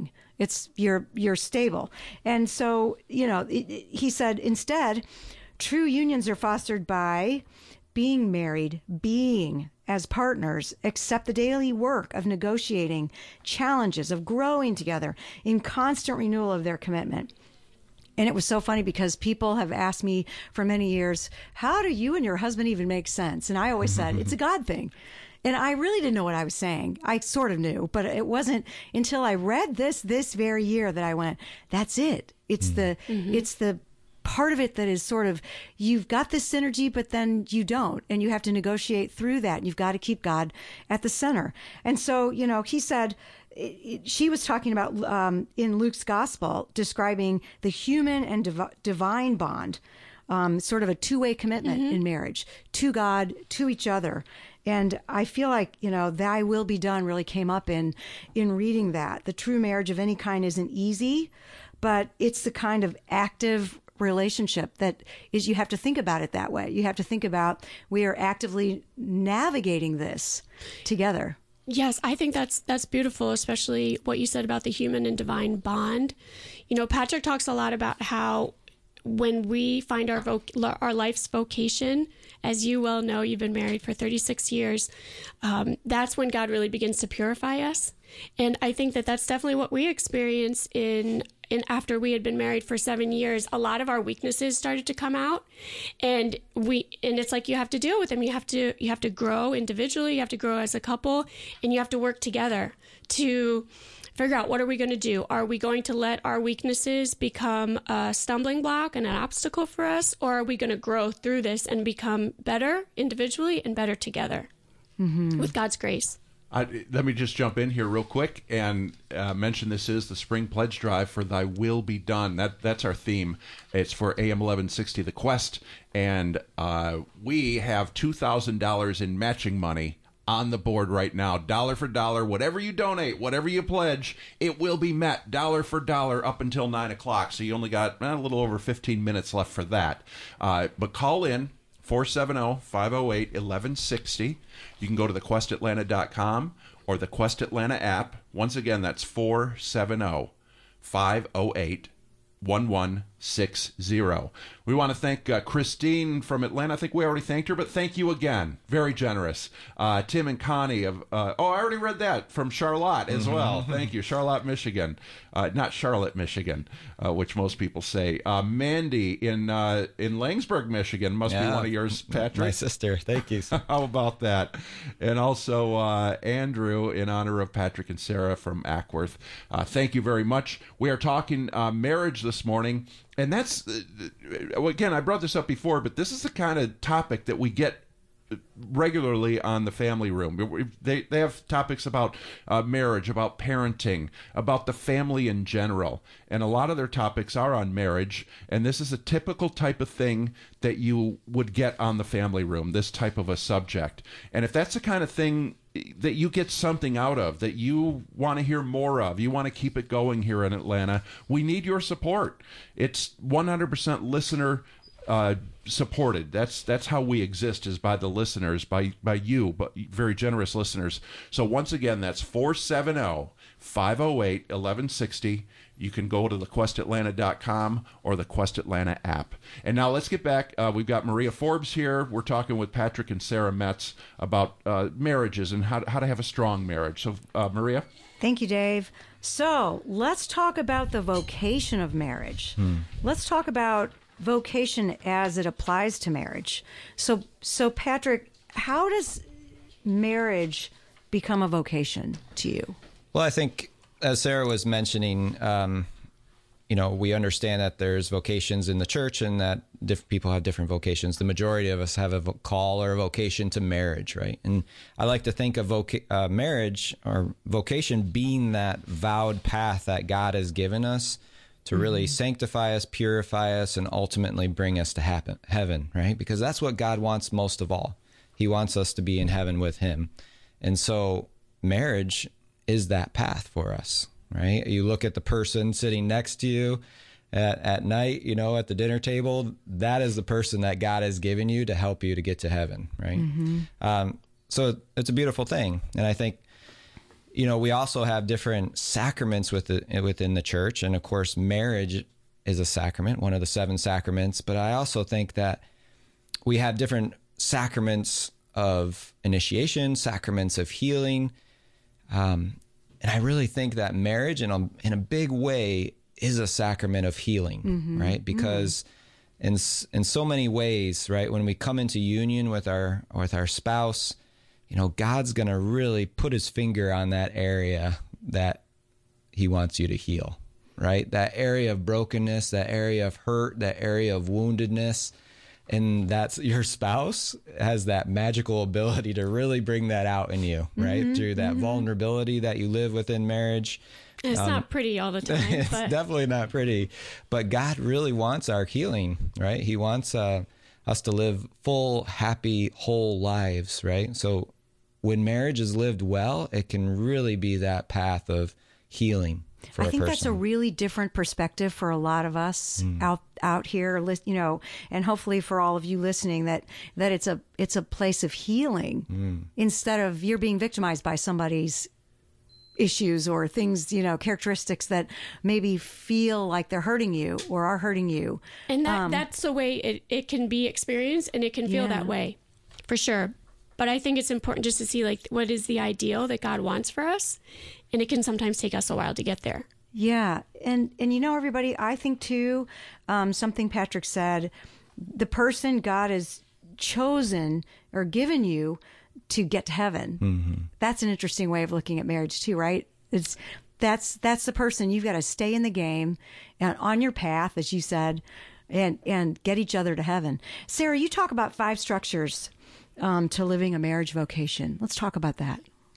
It's you're you're stable. And so, you know, it, it, he said instead, true unions are fostered by being married, being as partners, accept the daily work of negotiating challenges, of growing together in constant renewal of their commitment. And it was so funny because people have asked me for many years, how do you and your husband even make sense? And I always said, it's a God thing. And I really didn't know what I was saying. I sort of knew, but it wasn't until I read this this very year that I went, that's it. It's mm-hmm. the mm-hmm. it's the part of it that is sort of, you've got this synergy, but then you don't. And you have to negotiate through that. And you've got to keep God at the center. And so, you know, he said, it, it, she was talking about um, in Luke's gospel, describing the human and div- divine bond, um, sort of a two-way commitment mm-hmm. in marriage, to God, to each other. And I feel like, you know, thy will be done really came up in in reading that. The true marriage of any kind isn't easy, but it's the kind of active relationship that is, you have to think about it that way. You have to think about, we are actively navigating this together. Yes, I think that's that's beautiful, especially what you said about the human and divine bond. You know, Patrick talks a lot about how when we find our voc- our life's vocation, as you well know, you've been married for thirty-six years, um, that's when God really begins to purify us. And I think that that's definitely what we experienced in in after we had been married for seven years. A lot of our weaknesses started to come out, and we and it's like you have to deal with them. You have to you have to grow individually. You have to grow as a couple, and you have to work together to figure out, what are we going to do? Are we going to let our weaknesses become a stumbling block and an obstacle for us, or are we going to grow through this and become better individually and better together mm-hmm. with God's grace? I, let me just jump in here real quick and uh, mention this is the Spring Pledge Drive for Thy Will Be Done. That That's our theme. It's for A M eleven sixty The Quest, and uh, we have two thousand dollars in matching money on the board right now, dollar for dollar. Whatever you donate, whatever you pledge, it will be met dollar for dollar up until nine o'clock. So you only got eh, a little over fifteen minutes left for that. Uh, but call in four seven zero, five zero eight, one one six zero. You can go to the quest atlanta dot com or the Quest Atlanta app. Once again, that's four seven zero, five zero eight, one one six zero. We want to thank uh, Christine from Atlanta. I think we already thanked her, but thank you again. Very generous. Uh, Tim and Connie of, uh, oh, I already read that, from Charlotte as mm-hmm. well. Thank you. Charlotte, Michigan. Uh, not Charlotte, Michigan, uh, which most people say. Uh, Mandy in uh, in Langsburg, Michigan. Must yeah, be one of yours, Patrick. My sister. Thank you. How about that? And also uh, Andrew, in honor of Patrick and Sarah from Ackworth. Uh, thank you very much. We are talking uh, marriage this morning. And that's, uh, again, I brought this up before, but this is the kind of topic that we get regularly on the Family Room. They they have topics about uh, marriage, about parenting, about the family in general. And a lot of their topics are on marriage. And this is a typical type of thing that you would get on the Family Room, this type of a subject. And if that's the kind of thing that you get something out of, that you want to hear more of, you want to keep it going here in Atlanta, we need your support. It's one hundred percent listener uh, supported. That's that's how we exist, is by the listeners, by by you, but very generous listeners. So once again, that's four seven zero, five zero eight, one one six zero. You can go to the quest atlanta dot com or the Quest Atlanta app. And now let's get back. Uh, we've got Maria Forbes here. We're talking with Patrick and Sarah Metz about uh, marriages and how to, how to have a strong marriage. So, uh, Maria? Thank you, Dave. So let's talk about the vocation of marriage. Hmm. Let's talk about vocation as it applies to marriage. So, so Patrick, how does marriage become a vocation to you? Well, I think, as Sarah was mentioning, um, you know, we understand that there's vocations in the church and that different people have different vocations. The majority of us have a vo- call or a vocation to marriage, right? And I like to think of voca- uh, marriage or vocation being that vowed path that God has given us to really mm-hmm. sanctify us, purify us, and ultimately bring us to happen, heaven, right? Because that's what God wants most of all. He wants us to be in heaven with him. And so marriage is that path for us, right? You look at the person sitting next to you at, at night, you know, at the dinner table, that is the person that God has given you to help you to get to heaven, right? Mm-hmm. Um, so it's a beautiful thing. And I think you know, we also have different sacraments with the, within the church. And of course, marriage is a sacrament, one of the seven sacraments. But I also think that we have different sacraments of initiation, sacraments of healing. Um, and I really think that marriage in a, in a big way is a sacrament of healing, mm-hmm. right? Because mm-hmm. in in so many ways, right, when we come into union with our with our spouse, you know, God's going to really put his finger on that area that he wants you to heal, right? That area of brokenness, that area of hurt, that area of woundedness. And that's your spouse has that magical ability to really bring that out in you, right? Mm-hmm, Through that mm-hmm. vulnerability that you live within marriage. It's um, not pretty all the time. It's but. definitely not pretty. But God really wants our healing, right? He wants uh, us to live full, happy, whole lives, right? So when marriage is lived well, it can really be that path of healing. For I think a that's a really different perspective for a lot of us mm. out out here, you know, and hopefully for all of you listening, that that it's a it's a place of healing mm. instead of you're being victimized by somebody's issues or things, you know, characteristics that maybe feel like they're hurting you or are hurting you. And that um, that's the way it, it can be experienced, and it can feel yeah. that way for sure. But I think it's important just to see, like, what is the ideal that God wants for us. And it can sometimes take us a while to get there. Yeah. And, and you know, everybody, I think, too, um, something Patrick said, the person God has chosen or given you to get to heaven. Mm-hmm. That's an interesting way of looking at marriage, too, right? It's that's that's the person you've got to stay in the game and on your path, as you said, and, and get each other to heaven. Sarah, you talk about five structures um, to living a marriage vocation. Let's talk about that.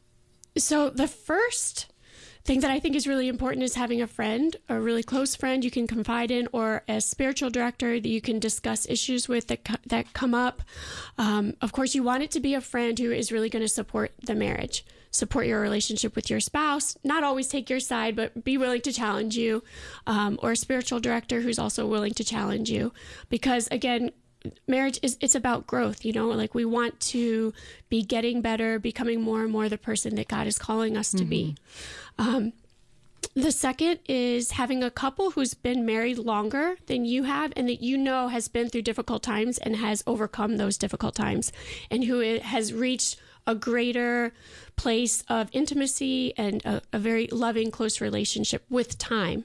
So the first thing that I think is really important is having a friend, a really close friend you can confide in, or a spiritual director that you can discuss issues with that that come up. Um, of course, you want it to be a friend who is really going to support the marriage, support your relationship with your spouse, not always take your side, but be willing to challenge you, um, or a spiritual director who's also willing to challenge you. Because again, marriage is, it's about growth, you know, like we want to be getting better, becoming more and more the person that God is calling us to mm-hmm. be. Um, the second is having a couple who's been married longer than you have and that you know has been through difficult times and has overcome those difficult times and who has reached a greater place of intimacy and a, a very loving, close relationship with time.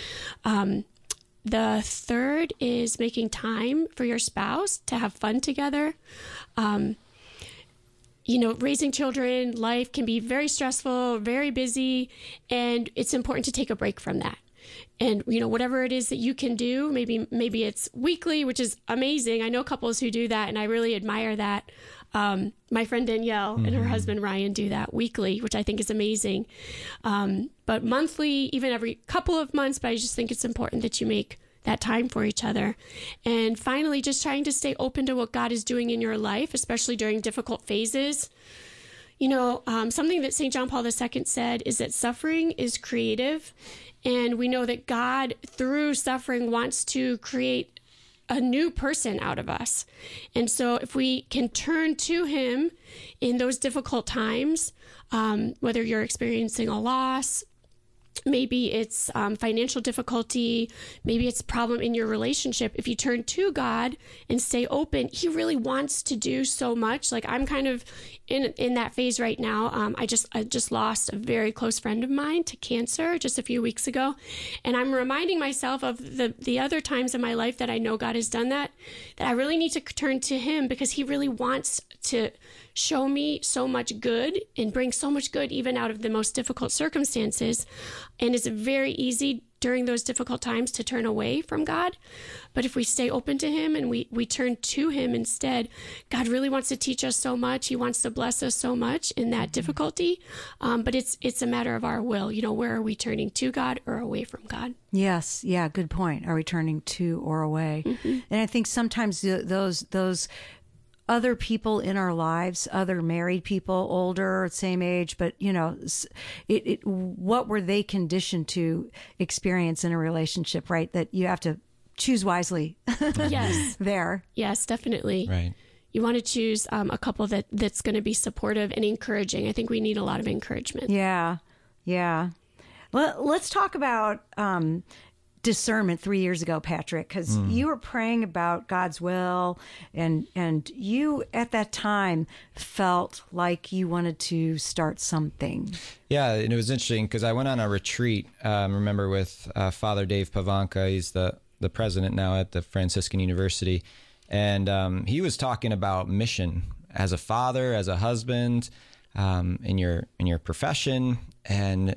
Um, The third is making time for your spouse to have fun together. Um, you know, raising children, life can be very stressful, very busy, and it's important to take a break from that. And, you know, whatever it is that you can do, maybe maybe it's weekly, which is amazing. I know couples who do that, and I really admire that. Um, my friend Danielle mm-hmm. and her husband Ryan do that weekly, which I think is amazing. Um, but monthly, even every couple of months, but I just think it's important that you make that time for each other. And finally, just trying to stay open to what God is doing in your life, especially during difficult phases. You know, um, something that Saint John Paul the Second said is that suffering is creative. And we know that God, through suffering, wants to create a new person out of us. And so if we can turn to him in those difficult times, um, whether you're experiencing a loss, maybe it's um, financial difficulty, maybe it's a problem in your relationship. If you turn to God and stay open, he really wants to do so much. Like I'm kind of in in that phase right now. Um, I just I just lost a very close friend of mine to cancer just a few weeks ago. And I'm reminding myself of the, the other times in my life that I know God has done that, that I really need to turn to him because he really wants to show me so much good and bring so much good even out of the most difficult circumstances. And it's very easy during those difficult times to turn away from God. But if we stay open to him and we, we turn to him instead, God really wants to teach us so much. He wants to bless us so much in that difficulty. Um, but it's it's a matter of our will. You know, where are we turning to God or away from God? Yes. Yeah. Good point. Are we turning to or away? Mm-hmm. And I think sometimes those those other people in our lives, other married people, older, same age, but you know, it, it, what were they conditioned to experience in a relationship, right? That you have to choose wisely. Yes. There. Yes, definitely. Right. You want to choose um, a couple that, that's going to be supportive and encouraging. I think we need a lot of encouragement. Yeah, yeah. Let, let's talk about um, discernment three years ago, Patrick, because mm. you were praying about God's will, and and you at that time felt like you wanted to start something. Yeah, and it was interesting because I went on a retreat, um, remember, with uh, Father Dave Pavanka. He's the, the president now at the Franciscan University. And um, he was talking about mission as a father, as a husband, um, in your in your profession, and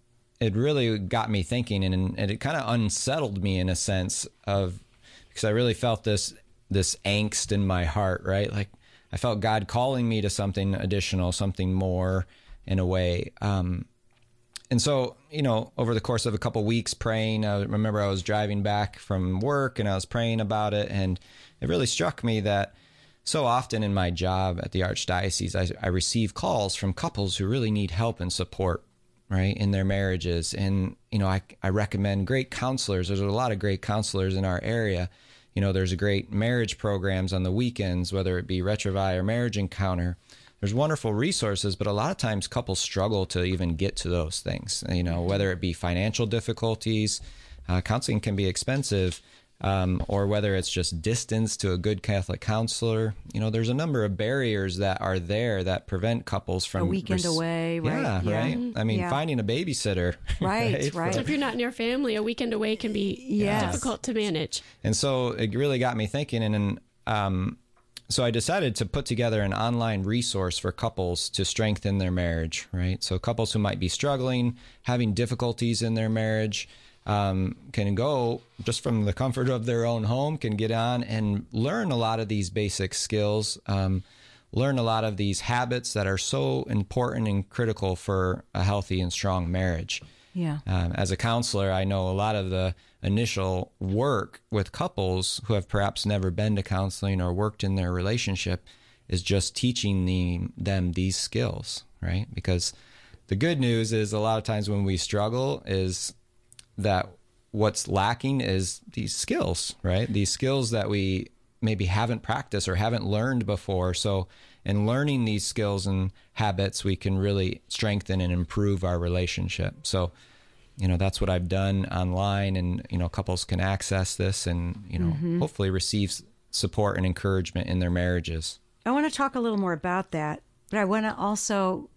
it really got me thinking, and, and it kind of unsettled me in a sense of, because I really felt this this angst in my heart, right? Like I felt God calling me to something additional, something more, in a way. Um, and so, you know, over the course of a couple weeks praying, I remember I was driving back from work and I was praying about it, and it really struck me that so often in my job at the Archdiocese, I, I receive calls from couples who really need help and support, right, in their marriages. And, you know, I, I recommend great counselors. There's a lot of great counselors in our area. You know, there's great marriage programs on the weekends, whether it be Retrovi or Marriage Encounter. There's wonderful resources, but a lot of times couples struggle to even get to those things, you know, whether it be financial difficulties, uh, counseling can be expensive, um, or whether it's just distance to a good Catholic counselor. You know, there's a number of barriers that are there that prevent couples from... A weekend res- away, right? Yeah, yeah. right? I mean, yeah. finding a babysitter. Right, right. right? So if you're not near family, a weekend away can be yes. difficult to manage. And so it really got me thinking, and, and um, so I decided to put together an online resource for couples to strengthen their marriage, right? So couples who might be struggling, having difficulties in their marriage, um, can go just from the comfort of their own home, can get on and learn a lot of these basic skills, um, learn a lot of these habits that are so important and critical for a healthy and strong marriage. Yeah. Um, as a counselor, I know a lot of the initial work with couples who have perhaps never been to counseling or worked in their relationship is just teaching the, them these skills, right? Because the good news is a lot of times when we struggle is that what's lacking is these skills, right? These skills that we maybe haven't practiced or haven't learned before. So in learning these skills and habits, we can really strengthen and improve our relationship. So, you know, that's what I've done online, and, you know, couples can access this and, you know, mm-hmm. hopefully receive support and encouragement in their marriages. I want to talk a little more about that, but I want to also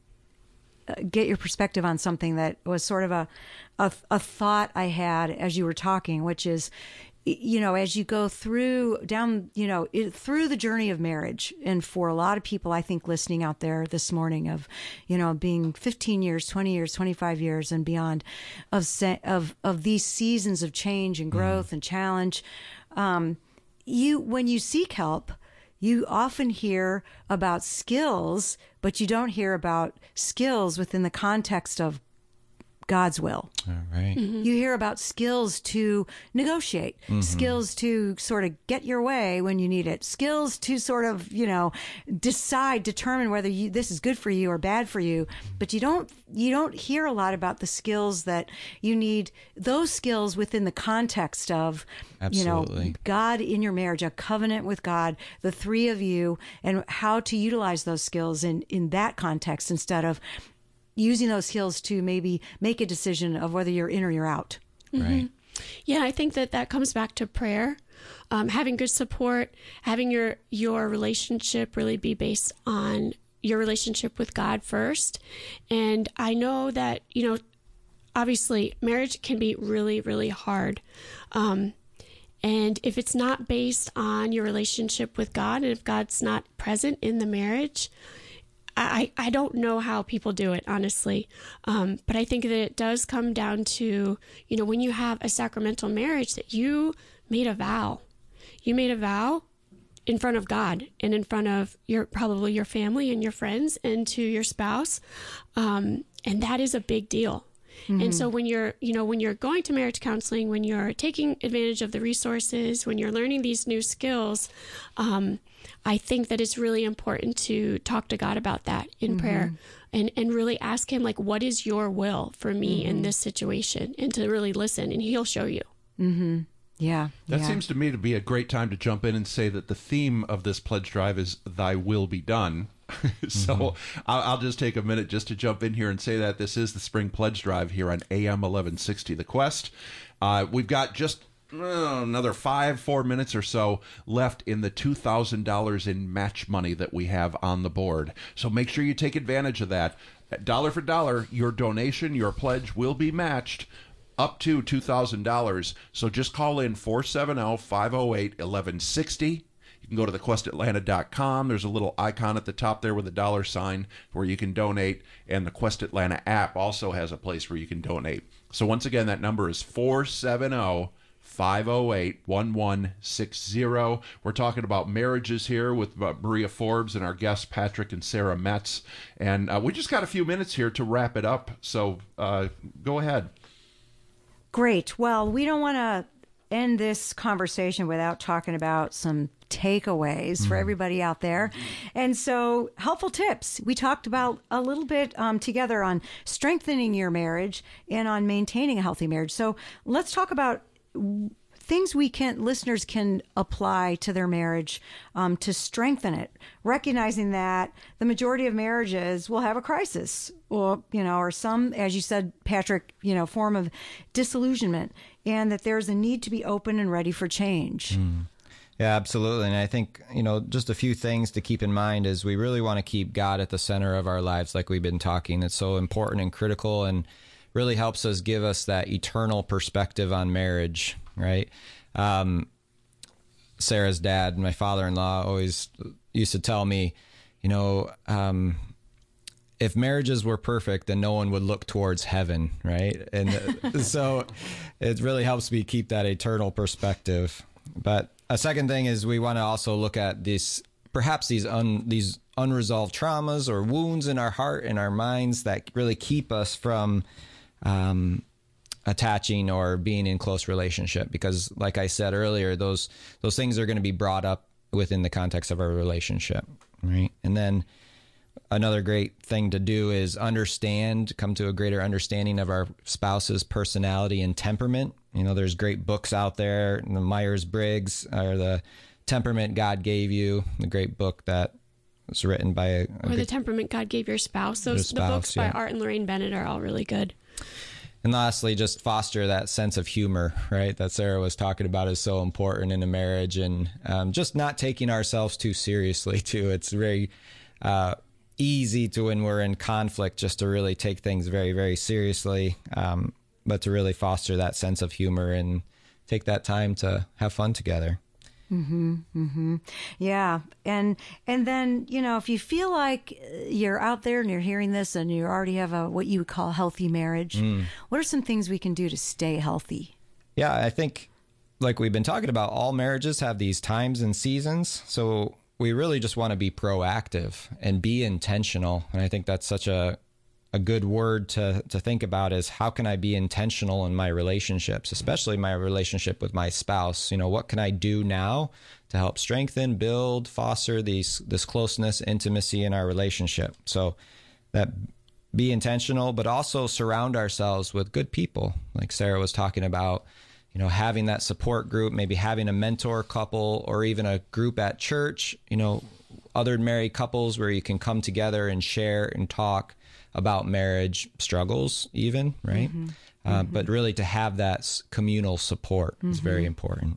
get your perspective on something that was sort of a, a, a thought I had as you were talking, which is, you know, as you go through down, you know, it, through the journey of marriage. And for a lot of people, I think listening out there this morning of, you know, being fifteen years, twenty years, twenty-five years and beyond of, se- of, of these seasons of change and growth mm. and challenge, um, you, when you seek help, you often hear about skills, but you don't hear about skills within the context of God's will. All right. Mm-hmm. You hear about skills to negotiate, mm-hmm. skills to sort of get your way when you need it, skills to sort of, you know, decide, determine whether you, this is good for you or bad for you. But you don't, you don't hear a lot about the skills that you need, those skills within the context of, Absolutely. you know, God in your marriage, a covenant with God, the three of you, and how to utilize those skills in, in that context instead of using those skills to maybe make a decision of whether you're in or you're out. Right. Mm-hmm. Yeah, I think that that comes back to prayer, um, having good support, having your your relationship really be based on your relationship with God first. And I know that, you know, obviously marriage can be really, really hard. Um, and if it's not based on your relationship with God, and if God's not present in the marriage, I, I don't know how people do it, honestly. Um, but I think that it does come down to, you know, when you have a sacramental marriage, that you made a vow. You made a vow in front of God and in front of your, probably your family and your friends and to your spouse. Um, and that is a big deal. Mm-hmm. And so when you're, you know, when you're going to marriage counseling, when you're taking advantage of the resources, when you're learning these new skills, um, I think that it's really important to talk to God about that in mm-hmm. prayer and, and really ask him, like, what is your will for me mm-hmm. in this situation? And to really listen, and he'll show you. Mm-hmm. Yeah. That yeah. seems to me to be a great time to jump in and say that the theme of this pledge drive is Thy Will Be Done. so mm-hmm. I'll, I'll just take a minute just to jump in here and say that this is the Spring Pledge Drive here on A M eleven sixty The Quest. Uh, we've got just uh, another five, four minutes or so left in the two thousand dollars in match money that we have on the board. So make sure you take advantage of that. Dollar for dollar, your donation, your pledge will be matched up to two thousand dollars. So just call in four seven zero, five zero eight, one one six zero. You can go to the quest atlanta dot com. There's a little icon at the top there with a dollar sign where you can donate. And the Quest Atlanta app also has a place where you can donate. So once again, that number is four seven zero, five zero eight, one one six zero. We're talking about marriages here with uh, Maria Forbes and our guests, Patrick and Sarah Metz. And uh, we just got a few minutes here to wrap it up. So uh, go ahead. Great. Well, we don't want to end this conversation without talking about some takeaways mm. for everybody out there. And so helpful tips. We talked about a little bit um, together on strengthening your marriage and on maintaining a healthy marriage. So let's talk about things we can, listeners can apply to their marriage um, to strengthen it, recognizing that the majority of marriages will have a crisis or, you know, or some, as you said, Patrick, you know, form of disillusionment, and that there's a need to be open and ready for change. Mm. Yeah, absolutely. And I think, you know, just a few things to keep in mind is we really want to keep God at the center of our lives, like we've been talking. It's so important and critical, and really helps us give us that eternal perspective on marriage, right? Um, Sarah's dad, my father-in-law, always used to tell me, you know, um, if marriages were perfect, then no one would look towards heaven, right? And so it really helps me keep that eternal perspective. But a second thing is we want to also look at these, perhaps these un, these unresolved traumas or wounds in our heart and our minds that really keep us from um, attaching or being in close relationship. Because like I said earlier, those those things are going to be brought up within the context of our relationship, right? And then another great thing to do is understand, come to a greater understanding of our spouse's personality and temperament. You know, there's great books out there. The Myers-Briggs, or the Temperament God Gave You, the great book that was written by a, a or the Temperament God Gave Your Spouse. Those spouse, the books yeah. by Art and Lorraine Bennett are all really good. And lastly, just foster that sense of humor, right? That Sarah was talking about is so important in a marriage, and um, just not taking ourselves too seriously too. It's very uh, easy to, when we're in conflict, just to really take things very, very seriously, um, but to really foster that sense of humor and take that time to have fun together. Mm-hmm, mm-hmm. Yeah. And, and then, you know, if you feel like you're out there and you're hearing this and you already have a, what you would call healthy marriage, mm. what are some things we can do to stay healthy? Yeah, I think like we've been talking about, all marriages have these times and seasons. So we really just want to be proactive and be intentional. And I think that's such a, a good word to, to think about, is how can I be intentional in my relationships, especially my relationship with my spouse? You know, what can I do now to help strengthen, build, foster these, this closeness, intimacy in our relationship? So that be intentional, but also surround ourselves with good people. Like Sarah was talking about, you know, having that support group, maybe having a mentor couple, or even a group at church, you know, other married couples where you can come together and share and talk about marriage struggles even, right? Mm-hmm. Uh, mm-hmm. But really to have that communal support mm-hmm. is very important.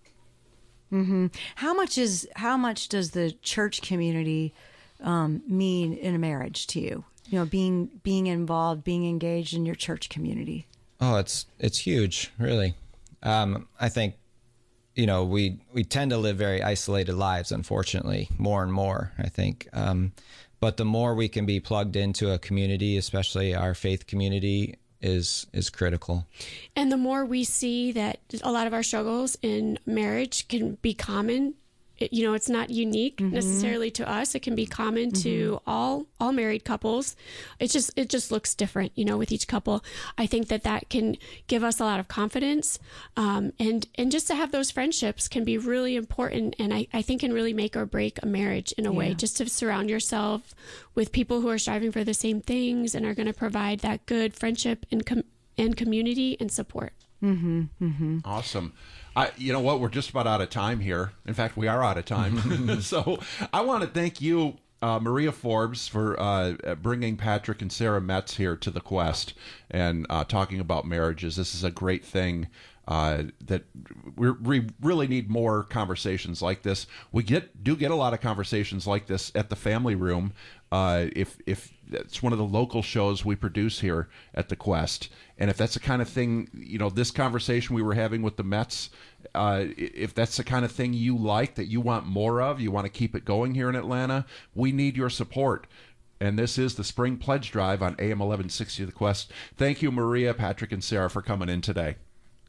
Mm-hmm. How much is, how much does the church community um, mean in a marriage to you? You know, being, being involved, being engaged in your church community. Oh, it's, it's huge, really. Um, I think, you know, we, we tend to live very isolated lives, unfortunately, more and more, I think. Um, But the more we can be plugged into a community, especially our faith community, is is critical. And the more we see that a lot of our struggles in marriage can be common, it, you know, it's not unique mm-hmm. necessarily to us. It can be common mm-hmm. to all all married couples. It's just it just looks different, you know, with each couple. I think that that can give us a lot of confidence, um, and and just to have those friendships can be really important, and I, I think can really make or break a marriage in a yeah. way. Just to surround yourself with people who are striving for the same things and are going to provide that good friendship and com- and community and support. Mm-hmm. Mm-hmm. Awesome. I, you know what? We're just about out of time here. In fact, we are out of time. So I want to thank you, uh, Maria Forbes, for uh, bringing Patrick and Sarah Metz here to the Quest and uh, talking about marriages. This is a great thing. Uh, that we're, we really need more conversations like this. We get do get a lot of conversations like this at the Family Room. Uh, if if it's one of the local shows we produce here at the Quest, and if that's the kind of thing, you know, this conversation we were having with the Mets, uh, if that's the kind of thing you like, that you want more of, you want to keep it going here in Atlanta, we need your support. And this is the Spring Pledge Drive on A M eleven sixty The Quest. Thank you, Maria, Patrick, and Sarah, for coming in today.